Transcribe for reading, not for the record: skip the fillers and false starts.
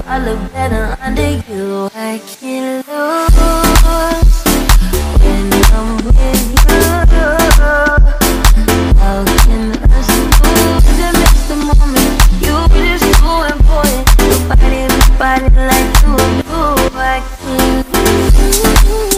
I look better under you. I can't lose when I'm with you. How can I lose and miss the moment? You just too important. Nobody like you do. I can't lose.